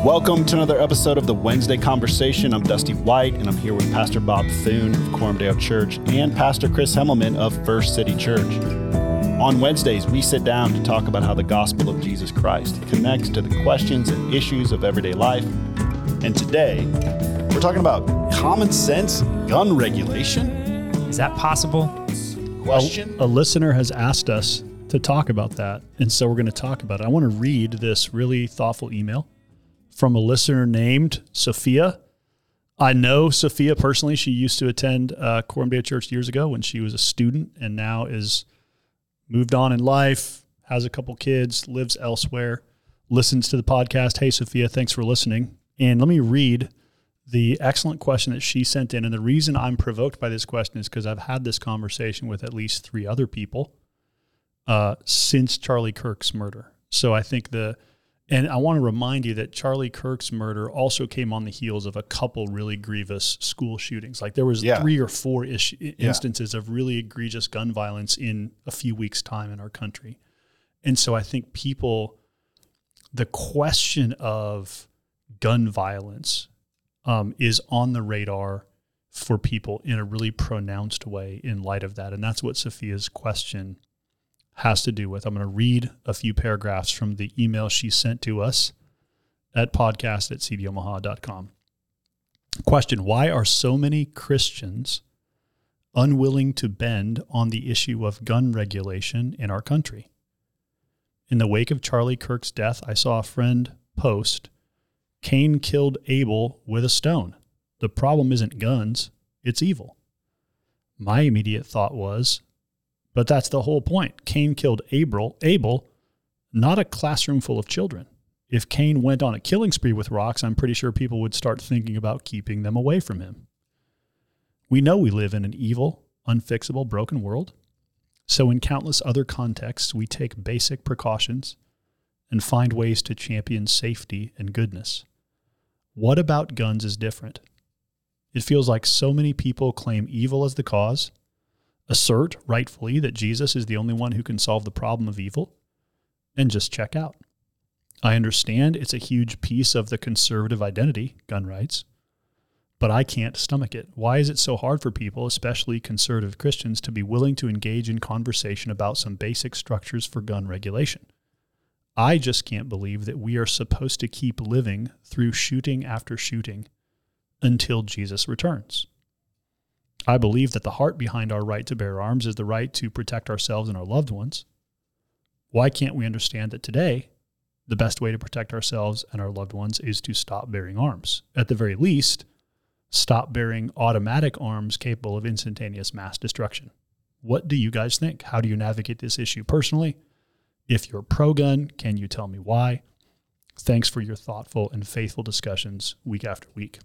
Welcome to another episode of the Wednesday Conversation. I'm Dusty White, and I'm here with Pastor Bob Thune of Cormdale Church and Pastor Chris Hemmelman of First City Church. On Wednesdays, we sit down to talk about how the gospel of Jesus Christ connects to the questions and issues of everyday life. And today, we're talking about common sense gun regulation. Is that possible? Question? A listener has asked us to talk about that, and so we're going to talk about it. I want to read this really thoughtful email from a listener named Sophia. I know Sophia personally. She used to attend Cormdale Church years ago when she was a student, and now is moved on in life, has a couple kids, lives elsewhere, listens to the podcast. Hey, Sophia, thanks for listening. And let me read the excellent question that she sent in. And the reason I'm provoked by this question is because I've had this conversation with at least 3 other people since Charlie Kirk's murder. So I think and I want to remind you that Charlie Kirk's murder also came on the heels of a couple really grievous school shootings. Like there was 3 or 4 instances of really egregious gun violence in a few weeks' time in our country. And so I think the question of gun violence is on the radar for people in a really pronounced way in light of that. And that's what Sophia's question has to do with. I'm going to read a few paragraphs from the email she sent to us at podcast@cdomaha.com. Question: why are so many Christians unwilling to bend on the issue of gun regulation in our country? In the wake of Charlie Kirk's death, I saw a friend post, "Cain killed Abel with a stone. The problem isn't guns, it's evil." My immediate thought was, but that's the whole point. Cain killed Abel, not a classroom full of children. If Cain went on a killing spree with rocks, I'm pretty sure people would start thinking about keeping them away from him. We know we live in an evil, unfixable, broken world. So in countless other contexts, we take basic precautions and find ways to champion safety and goodness. What about guns is different? It feels like so many people claim evil as the cause, assert, rightfully, that Jesus is the only one who can solve the problem of evil, and just check out. I understand it's a huge piece of the conservative identity, gun rights, but I can't stomach it. Why is it so hard for people, especially conservative Christians, to be willing to engage in conversation about some basic structures for gun regulation? I just can't believe that we are supposed to keep living through shooting after shooting until Jesus returns. I believe that the heart behind our right to bear arms is the right to protect ourselves and our loved ones. Why can't we understand that today, the best way to protect ourselves and our loved ones is to stop bearing arms? At the very least, stop bearing automatic arms capable of instantaneous mass destruction. What do you guys think? How do you navigate this issue personally? If you're pro-gun, can you tell me why? Thanks for your thoughtful and faithful discussions week after week.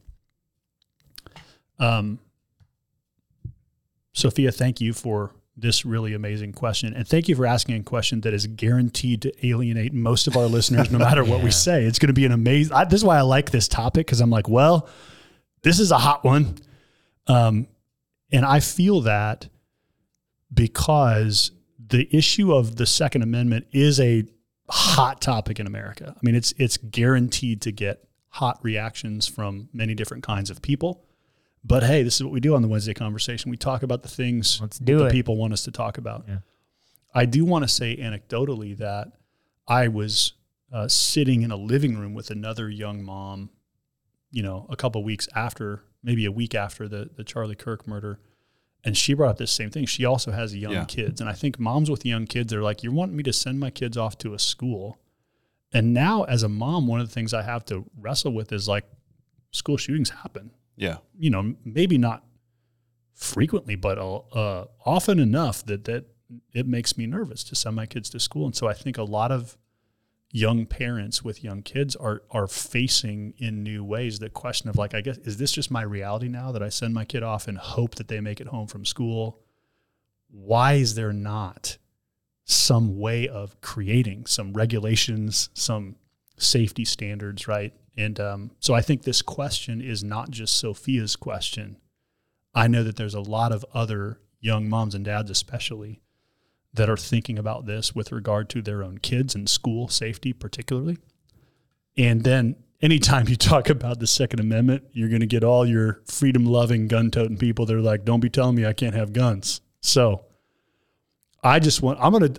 Sophia, thank you for this really amazing question. And thank you for asking a question that is guaranteed to alienate most of our listeners, no matter what we say. It's going to be an amazing, this is why I like this topic, because I'm like, well, this is a hot one. And I feel that because the issue of the Second Amendment is a hot topic in America. I mean, it's guaranteed to get hot reactions from many different kinds of people. But hey, this is what we do on the Wednesday Conversation. We talk about the things that people want us to talk about. Yeah. I do want to say anecdotally that I was sitting in a living room with another young mom, a couple of weeks after, maybe a week after the Charlie Kirk murder, and she brought up this same thing. She also has young kids. And I think moms with young kids are like, you're wanting me to send my kids off to a school. And now as a mom, one of the things I have to wrestle with is like, school shootings happen. Yeah. Maybe not frequently, but often enough that it makes me nervous to send my kids to school. And so I think a lot of young parents with young kids are facing in new ways the question of like, I guess, is this just my reality now that I send my kid off and hope that they make it home from school? Why is there not some way of creating some regulations, some safety standards, right? And so I think this question is not just Sophia's question. I know that there's a lot of other young moms and dads especially that are thinking about this with regard to their own kids and school safety particularly. And then anytime you talk about the Second Amendment, you're going to get all your freedom-loving, gun-toting people that are like, "Don't be telling me I can't have guns." So, I'm going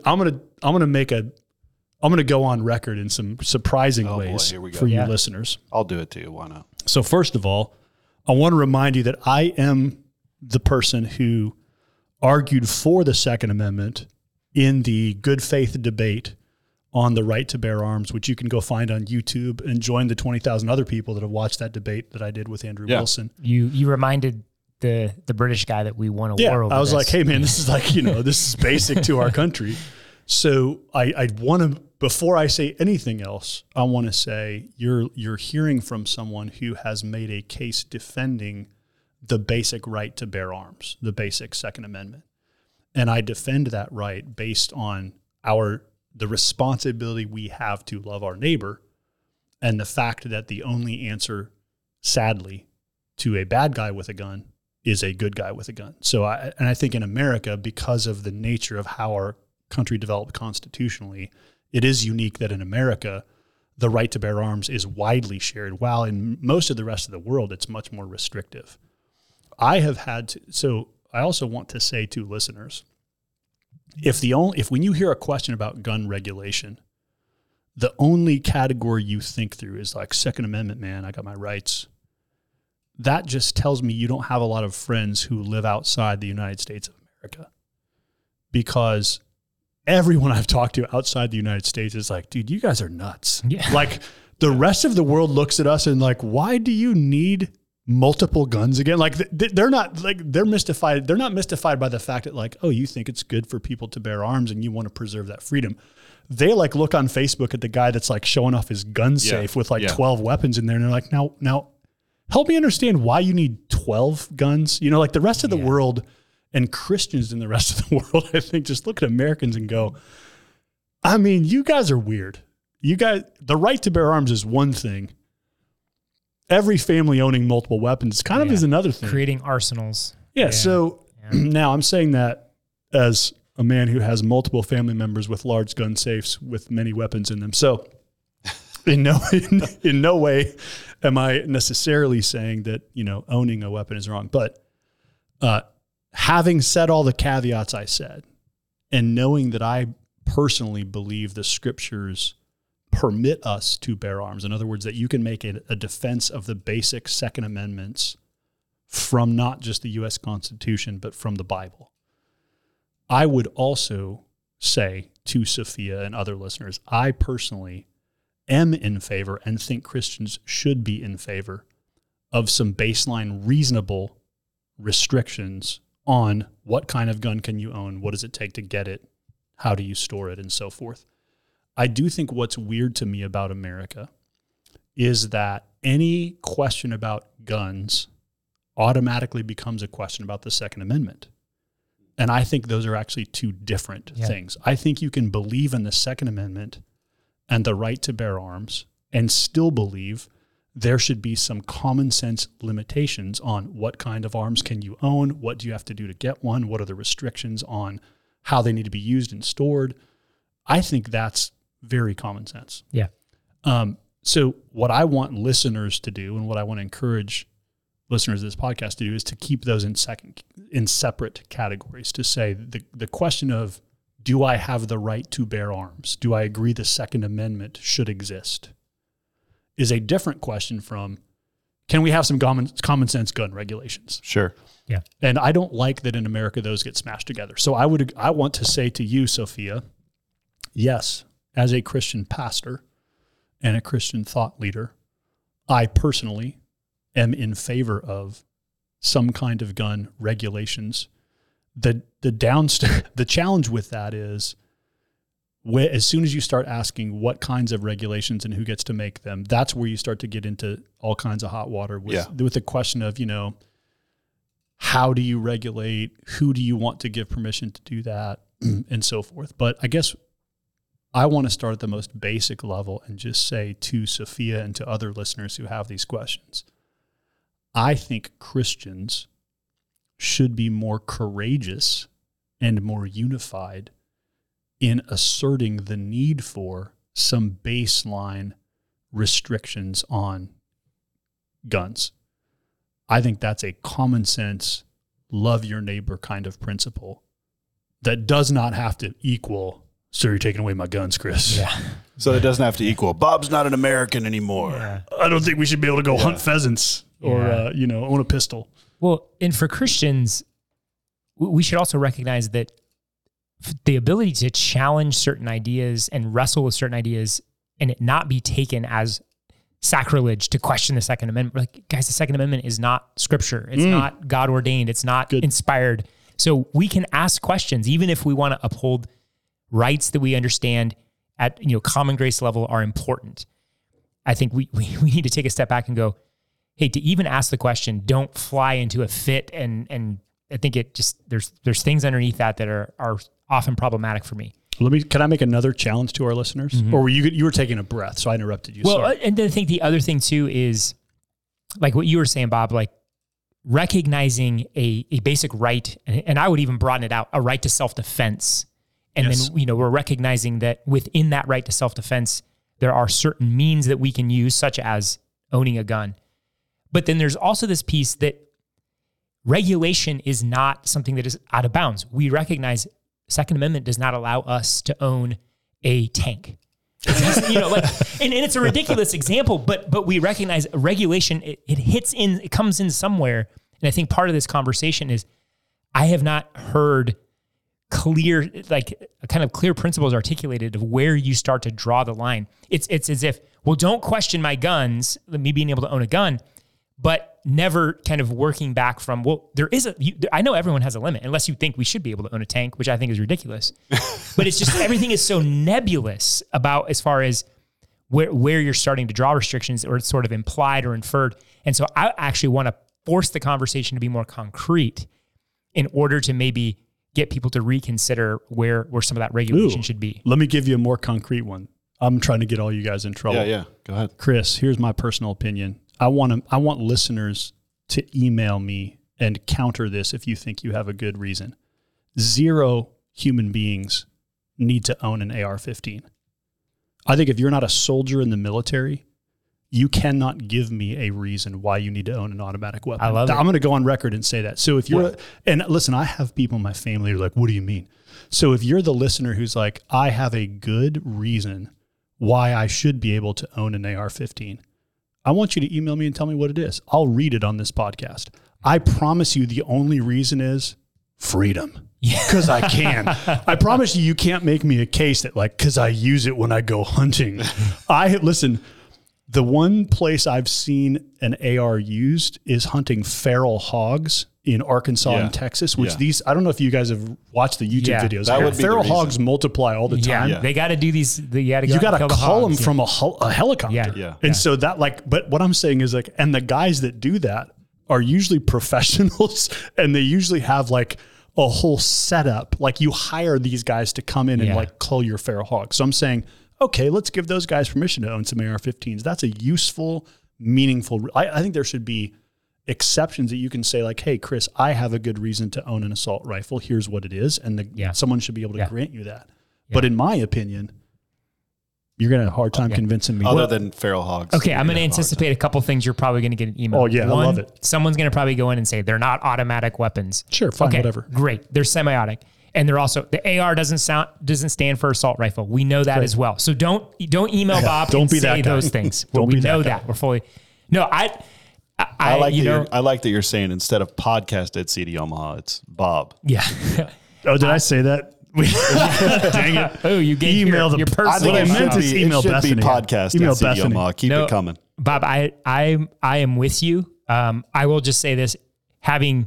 to go on record in some surprising ways here we go. for you listeners. I'll do it too. Why not? So, first of all, I want to remind you that I am the person who argued for the Second Amendment in the good faith debate on the right to bear arms, which you can go find on YouTube and join the 20,000 other people that have watched that debate that I did with Andrew Wilson. You reminded the British guy that we won a war over I was this. like, hey man, this is like, this is basic to our country. So I want to, before I say anything else, I want to say you're hearing from someone who has made a case defending the basic right to bear arms, the basic Second Amendment. And I defend that right based on the responsibility we have to love our neighbor, and the fact that the only answer, sadly, to a bad guy with a gun is a good guy with a gun. So I think in America, because of the nature of how our country developed constitutionally, it is unique that in America, the right to bear arms is widely shared, while in most of the rest of the world, it's much more restrictive. So I also want to say to listeners, if when you hear a question about gun regulation, the only category you think through is like Second Amendment, man, I got my rights. That just tells me you don't have a lot of friends who live outside the United States of America, because everyone I've talked to outside the United States is like, dude, you guys are nuts. Yeah. Like the rest of the world looks at us and like, why do you need multiple guns again? Like they're mystified. They're not mystified by the fact that like, oh, you think it's good for people to bear arms and you want to preserve that freedom. They like look on Facebook at the guy that's like showing off his gun safe with like 12 weapons in there. And they're like, now help me understand why you need 12 guns. Like the rest of the world and Christians in the rest of the world, I think just look at Americans and go, I mean, you guys are weird. The right to bear arms is one thing. Every family owning multiple weapons kind of is another thing. Creating arsenals. So now I'm saying that as a man who has multiple family members with large gun safes with many weapons in them. So in no way am I necessarily saying that, owning a weapon is wrong. But having said all the caveats I said, and knowing that I personally believe the scriptures permit us to bear arms. In other words, that you can make a defense of the basic Second Amendments from not just the U.S. Constitution, but from the Bible. I would also say to Sophia and other listeners, I personally am in favor and think Christians should be in favor of some baseline reasonable restrictions on what kind of gun can you own, what does it take to get it, how do you store it, and so forth. I do think what's weird to me about America is that any question about guns automatically becomes a question about the Second Amendment. And I think those are actually two different things. I think you can believe in the Second Amendment and the right to bear arms and still believe there should be some common sense limitations on what kind of arms can you own, what do you have to do to get one, what are the restrictions on how they need to be used and stored. I think that's very common sense. Yeah. So what I want listeners to do, and what I want to encourage listeners of this podcast to do, is to keep those in separate categories. To say the question of, do I have the right to bear arms? Do I agree the Second Amendment should exist? Is a different question from, can we have some common sense gun regulations? Sure. Yeah. And I don't like that in America those get smashed together. So I want to say to you, Sophia, yes, as a Christian pastor and a Christian thought leader, I personally am in favor of some kind of gun regulations. The challenge with that is, as soon as you start asking what kinds of regulations and who gets to make them, that's where you start to get into all kinds of hot water with the question of, how do you regulate? Who do you want to give permission to do that? And so forth. But I guess I want to start at the most basic level and just say to Sophia and to other listeners who have these questions, I think Christians should be more courageous and more unified in asserting the need for some baseline restrictions on guns. I think that's a common sense, love your neighbor kind of principle that does not have to equal, so you're taking away my guns, Chris. Yeah. So it doesn't have to equal, Bob's not an American anymore. Yeah. I don't think we should be able to go hunt pheasants or, own a pistol. Well, and for Christians, we should also recognize that the ability to challenge certain ideas and wrestle with certain ideas and it not be taken as sacrilege to question the Second Amendment. Like, guys, the Second Amendment is not scripture. It's not God ordained. It's not inspired. So we can ask questions, even if we want to uphold rights that we understand at common grace level are important. I think we need to take a step back and go, hey, to even ask the question, don't fly into a fit. And I think it just, there's things underneath that are often problematic for me. Can I make another challenge to our listeners? Mm-hmm. Or you were taking a breath, so I interrupted you. Well, sorry. And then I think the other thing too is like what you were saying, Bob, like recognizing a basic right, and I would even broaden it out, a right to self-defense. And then, we're recognizing that within that right to self-defense, there are certain means that we can use, such as owning a gun. But then there's also this piece that regulation is not something that is out of bounds. We recognize Second Amendment does not allow us to own a tank. And it's a ridiculous example, but we recognize regulation, it comes in somewhere. And I think part of this conversation is I have not heard clear principles articulated of where you start to draw the line. It's as if, well, don't question my guns, me being able to own a gun, but never kind of working back from, well, I know everyone has a limit, unless you think we should be able to own a tank, which I think is ridiculous. But it's just, everything is so nebulous about as far as where you're starting to draw restrictions, or it's sort of implied or inferred. And so I actually want to force the conversation to be more concrete in order to maybe get people to reconsider where some of that regulation should be. Let me give you a more concrete one. I'm trying to get all you guys in trouble. Yeah. Go ahead. Chris, here's my personal opinion. I want listeners to email me and counter this if you think you have a good reason. 0 human beings need to own an AR-15. I think if you're not a soldier in the military, you cannot give me a reason why you need to own an automatic weapon. I love it. I'm going to go on record and say that. So if you're, and listen, I have people in my family who are like, what do you mean? So if you're the listener who's like, I have a good reason why I should be able to own an AR-15, I want you to email me and tell me what it is. I'll read it on this podcast. I promise you the only reason is freedom. Because I can. I promise you can't make me a case that because I use it when I go hunting. Listen, the one place I've seen an AR used is hunting feral hogs in Arkansas and Texas, which I don't know if you guys have watched the YouTube videos. That would be feral hogs multiply all the time. Yeah. They got to do these. You got to call them from a helicopter. Yeah. And so that but what I'm saying is and the guys that do that are usually professionals, and they usually have a whole setup. You hire these guys to come in and cull your feral hog. So I'm saying, okay, let's give those guys permission to own some AR-15s. That's a useful, meaningful. I think there should be exceptions that you can say hey, Chris, I have a good reason to own an assault rifle. Here's what it is. And someone should be able to grant you that. Yeah. But in my opinion, you're going to have a hard time convincing me. Other than feral hogs. Okay, I'm going to anticipate a couple things you're probably going to get an email. Oh, yeah, One, I love it. Someone's going to probably go in and say, they're not automatic weapons. Sure, fine, whatever. Great. They're semi-automatic. And they're also, the AR doesn't stand for assault rifle. We know that as well. So don't email Bob and say those things. We know that. We're fully... No, I like that you're saying instead of podcast at CD Omaha, it's Bob. Yeah. Oh, did I say that? Dang it. Oh, you gave your personal... What I meant is email Bethany. It should be podcast at CD Omaha. Keep it coming. Bob, I am with you. I will just say this, having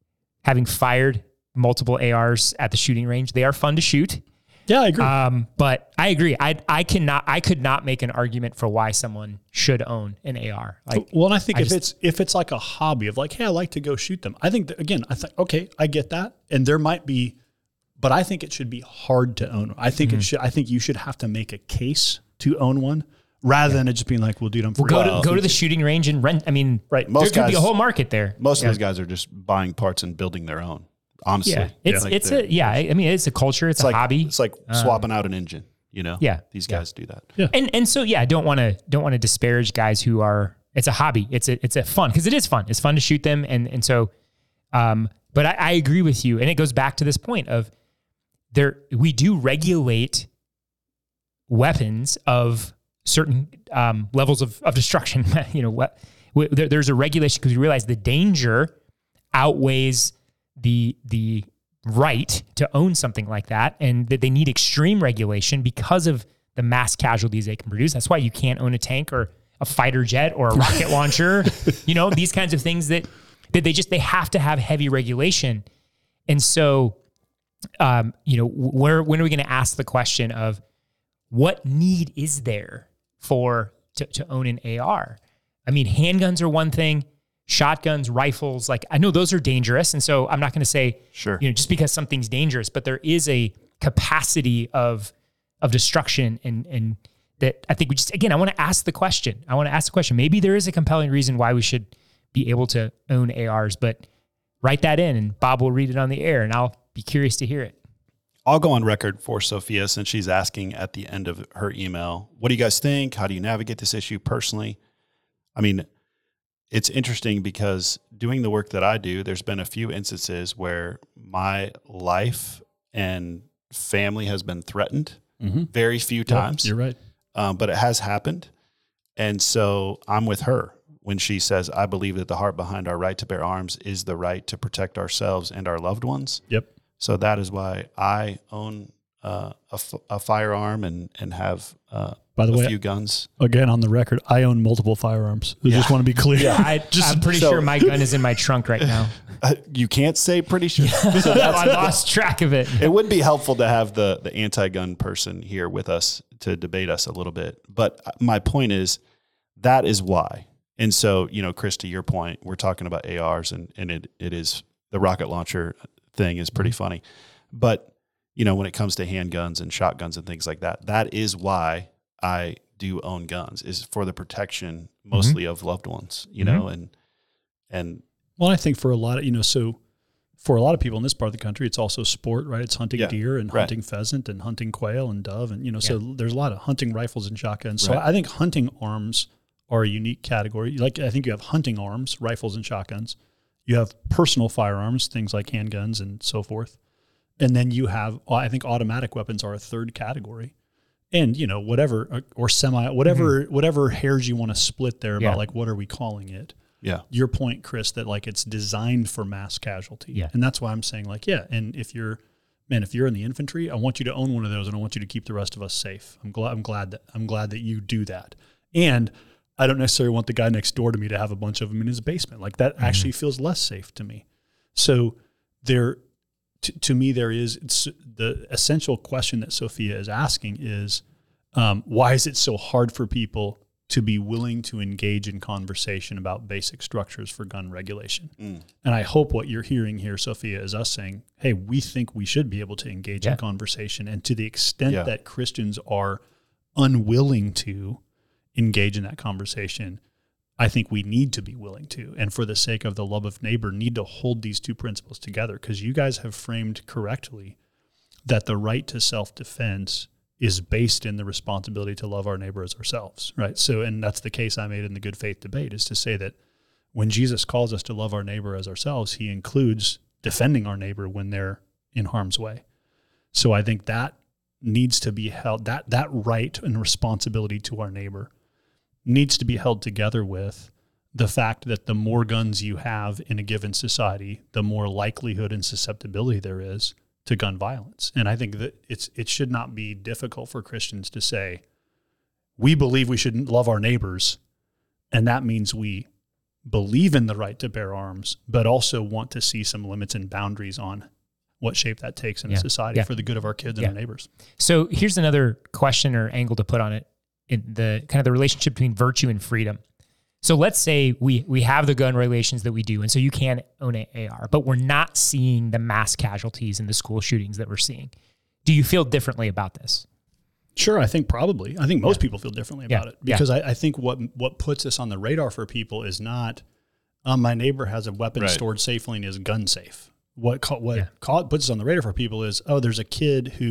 fired multiple ARs at the shooting range, they are fun to shoot. Yeah, I agree. But I agree. I could not make an argument for why someone should own an AR. And I think if it's like a hobby of hey, I like to go shoot them. I think that, okay, I get that. And there might be, but I think it should be hard to own. I think I think you should have to make a case to own one rather than it just being well, dude, I'm free. Go to the shooting range and rent. I mean, right. There could be a whole market there. Most of those guys are just buying parts and building their own. Honestly, it's a culture. It's a hobby. It's like swapping out an engine. These guys do that. Yeah. And so, I don't want to disparage guys who are, it's a hobby. It's a fun, because it is fun. It's fun to shoot them. And so, but I agree with you. And it goes back to this point of we do regulate weapons of certain levels of destruction. There's a regulation because we realize the danger outweighs the right to own something like that, and that they need extreme regulation because of the mass casualties they can produce. That's why you can't own a tank or a fighter jet or a rocket launcher, these kinds of things that they have to have heavy regulation. And so, when are we going to ask the question of what need is there to own an AR? I mean, handguns are one thing, shotguns, rifles, like I know those are dangerous. And so I'm not going to say, sure, just because something's dangerous, but there is a capacity of destruction and that I think we just, again, I want to ask the question. Maybe there is a compelling reason why we should be able to own ARs, but write that in and Bob will read it on the air and I'll be curious to hear it. I'll go on record for Sophia since she's asking at the end of her email, what do you guys think? How do you navigate this issue personally? I mean, it's interesting because doing the work that I do, there's been a few instances where my life and family has been threatened. Very few times. You're right. But it has happened. And so I'm with her when she says, I believe that the heart behind our right to bear arms is the right to protect ourselves and our loved ones. Yep. So that is why I own a firearm and have by the way, a few guns. Again, on the record, I own multiple firearms. I just want to be clear. Yeah, I'm pretty sure my gun is in my trunk right now. You can't say pretty sure. So I lost track of it. It would be helpful to have the anti-gun person here with us to debate us a little bit. But my point is, that is why. And so, Chris, to your point, we're talking about ARs and it is the rocket launcher thing is pretty funny. But, when it comes to handguns and shotguns and things like that, that is why I do own guns, is for the protection mostly of loved ones, and well, I think for a lot of, so for a lot of people in this part of the country, it's also sport, right? It's hunting deer and hunting pheasant and hunting quail and dove. And, so there's a lot of hunting rifles and shotguns. So I think hunting arms are a unique category. Like, I think you have hunting arms, rifles and shotguns. You have personal firearms, things like handguns and so forth. And then you have, I think automatic weapons are a third category. And, whatever, or whatever hairs you want to split there about like, what are we calling it? Yeah. Your point, Chris, that like it's designed for mass casualty. Yeah. And that's why I'm saying like, and if you're in the infantry, I want you to own one of those and I want you to keep the rest of us safe. I'm glad that you do that. And I don't necessarily want the guy next door to me to have a bunch of them in his basement. Like that actually feels less safe to me. So to me, it's the essential question that Sophia is asking is, why is it so hard for people to be willing to engage in conversation about basic structures for gun regulation? And I hope what you're hearing here, Sophia, is us saying, hey, we think we should be able to engage in conversation. And to the extent that Christians are unwilling to engage in that conversation, I think we need to be willing to, and for the sake of the love of neighbor, need to hold these two principles together, because you guys have framed correctly that the right to self-defense is based in the responsibility to love our neighbor as ourselves, right? So, and that's the case I made in the good faith debate, is to say that when Jesus calls us to love our neighbor as ourselves, he includes defending our neighbor when they're in harm's way. So I think that needs to be held, that right and responsibility to our neighbor needs to be held together with the fact that the more guns you have in a given society, the more likelihood and susceptibility there is to gun violence. And I think that it should not be difficult for Christians to say, we believe we should love our neighbors, and that means we believe in the right to bear arms, but also want to see some limits and boundaries on what shape that takes in a society for the good of our kids and our neighbors. So here's another question or angle to put on it, in the kind of the relationship between virtue and freedom. So let's say we have the gun regulations that we do, and so you can own an AR, but we're not seeing the mass casualties in the school shootings that we're seeing. Do you feel differently about this? Sure, I think probably. I think most people feel differently about it, because I think what puts this on the radar for people is not, my neighbor has a weapon stored safely and is gun safe. What puts us on the radar for people is, there's a kid who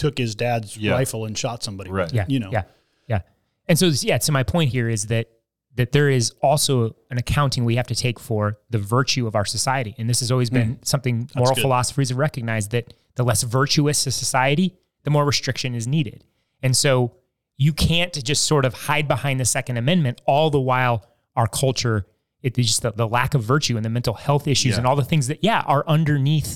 took his dad's rifle and shot somebody. Right. Yeah. You know. Yeah. And so, so my point here is that there is also an accounting we have to take for the virtue of our society. And this has always been something moral philosophers have recognized, that the less virtuous a society, the more restriction is needed. And so you can't just sort of hide behind the Second Amendment all the while our culture, it's just the lack of virtue and the mental health issues and all the things that, are underneath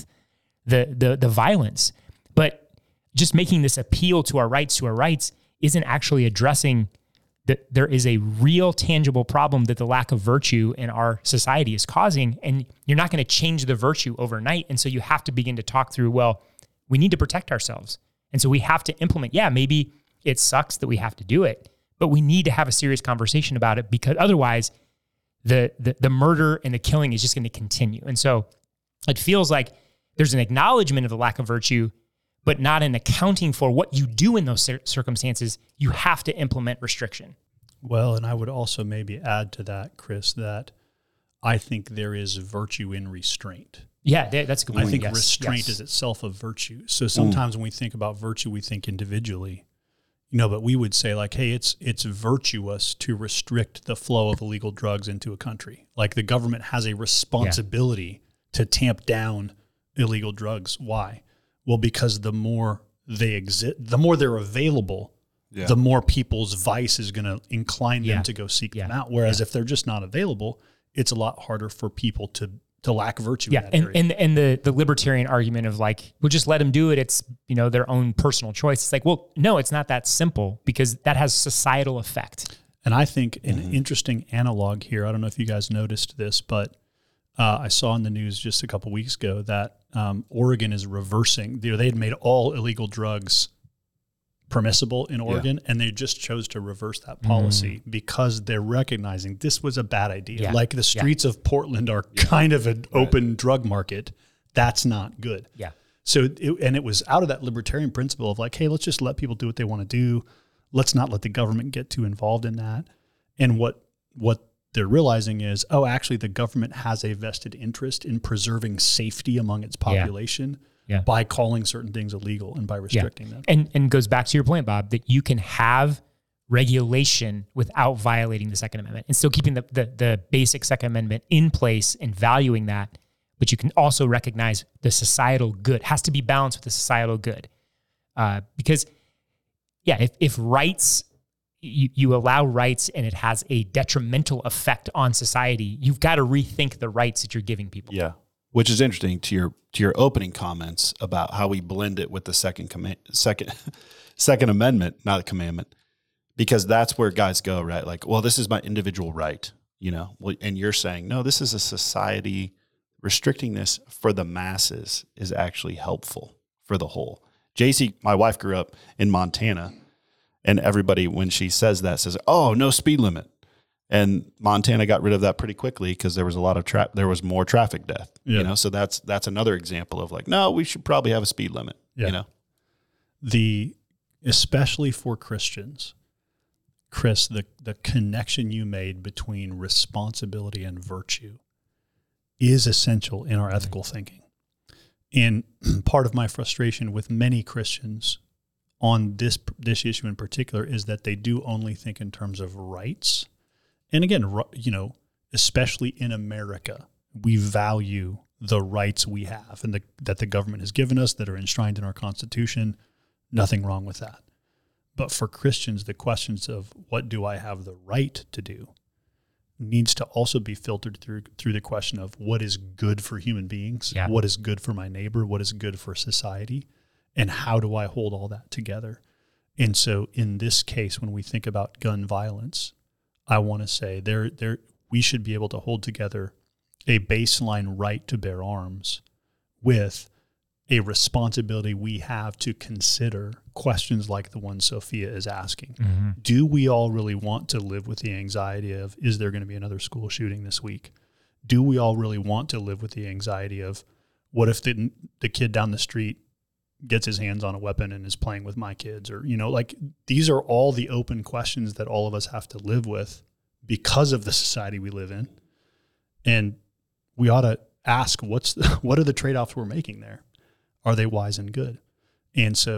the violence. But just making this appeal to our rights isn't actually addressing that there is a real tangible problem that the lack of virtue in our society is causing. And you're not going to change the virtue overnight. And so you have to begin to talk through, well, we need to protect ourselves. And so we have to implement, maybe it sucks that we have to do it, but we need to have a serious conversation about it, because otherwise the murder and the killing is just going to continue. And so it feels like there's an acknowledgement of the lack of virtue, but not an accounting for what you do in those circumstances. You have to implement restriction. Well, and I would also maybe add to that, Chris, that I think there is virtue in restraint. Yeah, that's a good point. I think restraint is itself a virtue. So sometimes when we think about virtue, we think individually, but we would say like, hey, it's virtuous to restrict the flow of illegal drugs into a country. Like the government has a responsibility to tamp down illegal drugs. Why? Well, because the more they exist, the more they're available, the more people's vice is going to incline them to go seek them out. Whereas if they're just not available, it's a lot harder for people to lack virtue. Yeah, and the libertarian argument of like, we'll just let them do it. It's their own personal choice. It's like, well, no, it's not that simple, because that has societal effect. And I think an interesting analog here, I don't know if you guys noticed this, but I saw in the news just a couple weeks ago that Oregon is reversing. They had made all illegal drugs permissible in Oregon, and they just chose to reverse that policy because they're recognizing this was a bad idea. Yeah. Like the streets of Portland are kind of an open drug market. That's not good. Yeah. So, it was out of that libertarian principle of like, hey, let's just let people do what they want to do. Let's not let the government get too involved in that. And what they're realizing is, actually the government has a vested interest in preserving safety among its population by calling certain things illegal and by restricting them. And goes back to your point, Bob, that you can have regulation without violating the Second Amendment and still keeping the basic Second Amendment in place and valuing that. But you can also recognize the societal good. It has to be balanced with the societal good. Because if rights, you allow rights and it has a detrimental effect on society, you've got to rethink the rights that you're giving people. Yeah. Which is interesting to your opening comments about how we blend it with the Second Amendment, not a commandment, because that's where guys go, right? Like, well, this is my individual right, and you're saying, no, this is a society. Restricting this for the masses is actually helpful for the whole. JC, my wife grew up in Montana, and everybody, when she says that, says, oh, no speed limit. And Montana got rid of that pretty quickly because there was a lot of there was more traffic death. Yeah. So that's another example of like, no, we should probably have a speed limit. Yeah. Especially for Christians, Chris, the connection you made between responsibility and virtue is essential in our ethical thinking. And part of my frustration with many Christians on this issue in particular is that they do only think in terms of rights. And again, especially in America, we value the rights we have and that the government has given us that are enshrined in our Constitution. Nothing wrong with that. But for Christians, the questions of what do I have the right to do needs to also be filtered through the question of what is good for human beings, what is good for my neighbor, what is good for society, and how do I hold all that together? And so in this case, when we think about gun violence, I want to say we should be able to hold together a baseline right to bear arms with a responsibility we have to consider questions like the one Sophia is asking. Mm-hmm. Do we all really want to live with the anxiety of, is there going to be another school shooting this week? Do we all really want to live with the anxiety of, what if the kid down the street gets his hands on a weapon and is playing with my kids? Or, these are all the open questions that all of us have to live with because of the society we live in. And we ought to ask, what are the trade-offs we're making there? Are they wise and good? And so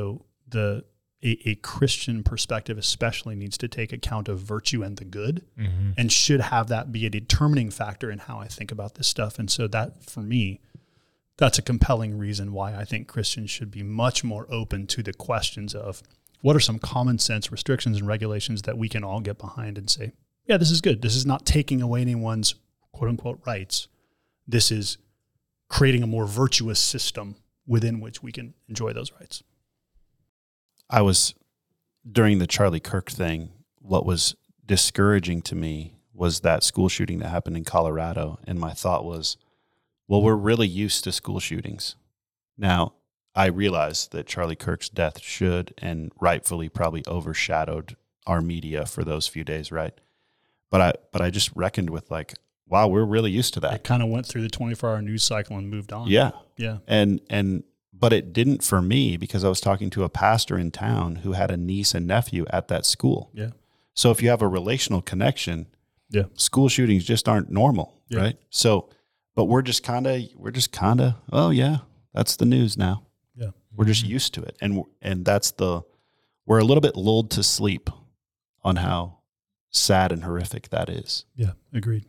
a Christian perspective especially needs to take account of virtue and the good, and should have that be a determining factor in how I think about this stuff. And so that, for me, that's a compelling reason why I think Christians should be much more open to the questions of what are some common sense restrictions and regulations that we can all get behind and say, yeah, this is good. This is not taking away anyone's quote unquote rights. This is creating a more virtuous system within which we can enjoy those rights. I was, during the Charlie Kirk thing, what was discouraging to me was that school shooting that happened in Colorado. And my thought was, well, we're really used to school shootings. Now, I realize that Charlie Kirk's death should and rightfully probably overshadowed our media for those few days, right? But I just reckoned with like, wow, we're really used to that. It kind of went through the 24-hour news cycle and moved on. Yeah. Yeah. But it didn't for me, because I was talking to a pastor in town who had a niece and nephew at that school. Yeah. So if you have a relational connection, yeah, school shootings just aren't normal, right? So, but we're just kind of, oh yeah, that's the news now. Yeah. We're just used to it. And we're a little bit lulled to sleep on how sad and horrific that is. Yeah. Agreed.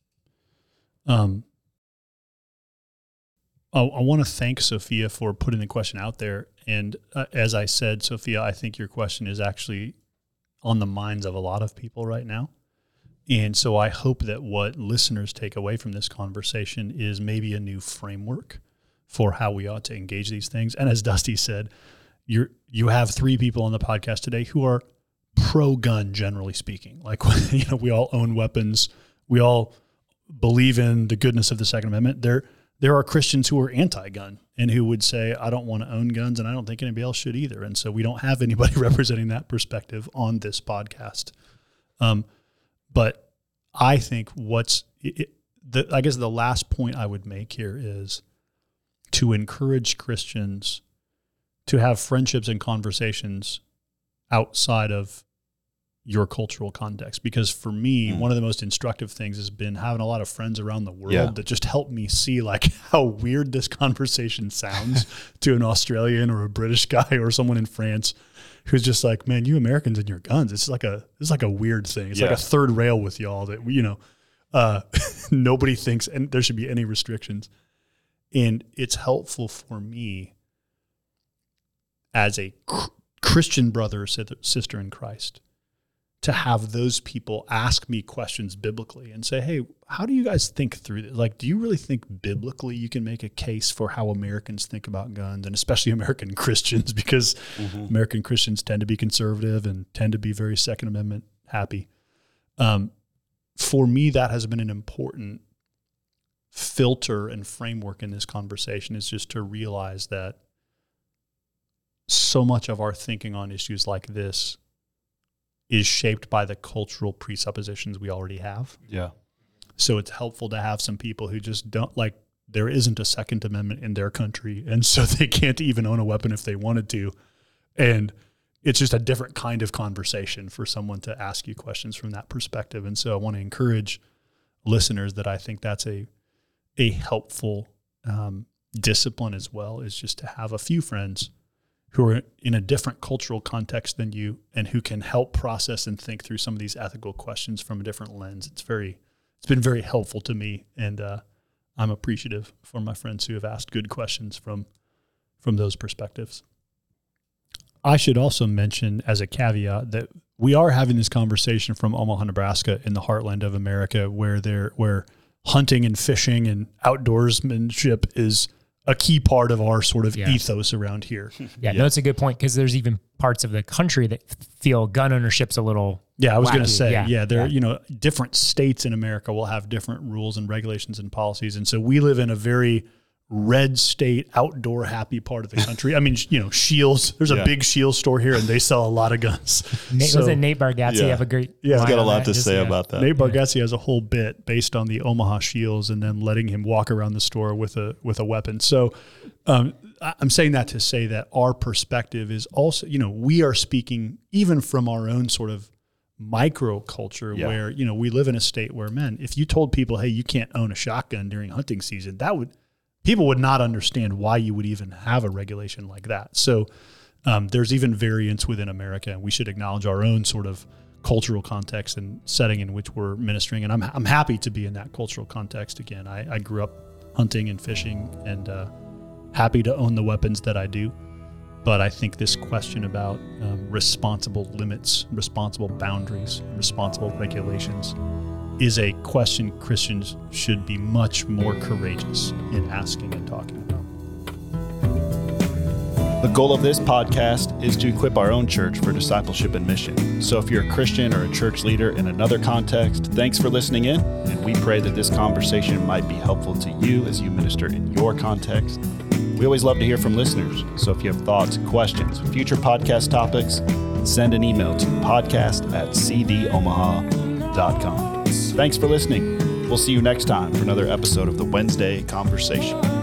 I want to thank Sophia for putting the question out there. And as I said, Sophia, I think your question is actually on the minds of a lot of people right now. And so I hope that what listeners take away from this conversation is maybe a new framework for how we ought to engage these things. And as Dusty said, you have 3 people on the podcast today who are pro-gun, generally speaking. Like, we all own weapons. We all believe in the goodness of the Second Amendment. There are Christians who are anti-gun and who would say, I don't want to own guns, and I don't think anybody else should either. And so we don't have anybody representing that perspective on this podcast. But I think I guess the last point I would make here is to encourage Christians to have friendships and conversations outside of your cultural context. Because for me, one of the most instructive things has been having a lot of friends around the world that just help me see like how weird this conversation sounds to an Australian or a British guy or someone in France who's just like, man, you Americans and your guns, it's like a weird thing. It's like a third rail with y'all that, nobody thinks and there should be any restrictions. And it's helpful for me as a Christian brother or sister in Christ to have those people ask me questions biblically and say, hey, how do you guys think through this? Like, do you really think biblically you can make a case for how Americans think about guns, and especially American Christians, because American Christians tend to be conservative and tend to be very Second Amendment happy. For me, that has been an important filter and framework in this conversation, is just to realize that so much of our thinking on issues like this is shaped by the cultural presuppositions we already have. Yeah. So it's helpful to have some people who just don't, like, there isn't a Second Amendment in their country, and so they can't even own a weapon if they wanted to. And it's just a different kind of conversation for someone to ask you questions from that perspective. And so I want to encourage listeners that I think that's a helpful discipline as well, is just to have a few friends who are in a different cultural context than you and who can help process and think through some of these ethical questions from a different lens. It's been very helpful to me, and I'm appreciative for my friends who have asked good questions from those perspectives. I should also mention as a caveat that we are having this conversation from Omaha, Nebraska, in the heartland of America, where hunting and fishing and outdoorsmanship is a key part of our sort of ethos around here. No, it's a good point, because there's even parts of the country that feel gun ownership's a little I was going to say, different states in America will have different rules and regulations and policies. And so we live in a very red state, outdoor happy part of the country. I mean, Shields, there's a big Shields store here and they sell a lot of guns. Wasn't Nate Bargatze have a great he's got a lot to say about that. Nate Bargatze has a whole bit based on the Omaha Shields and then letting him walk around the store with a weapon. So I'm saying that to say that our perspective is also, we are speaking even from our own sort of micro culture where, we live in a state where, man, if you told people, hey, you can't own a shotgun during hunting season, people would not understand why you would even have a regulation like that. So There's even variance within America, and we should acknowledge our own sort of cultural context and setting in which we're ministering. And I'm happy to be in that cultural context again. I grew up hunting and fishing, and happy to own the weapons that I do. But I think this question about responsible limits, responsible boundaries, responsible regulations is a question Christians should be much more courageous in asking and talking about. The goal of this podcast is to equip our own church for discipleship and mission. So if you're a Christian or a church leader in another context, thanks for listening in, and we pray that this conversation might be helpful to you as you minister in your context. We always love to hear from listeners, so if you have thoughts, questions, future podcast topics, send an email to podcast@cdomaha.com. Thanks for listening. We'll see you next time for another episode of the Wednesday Conversation.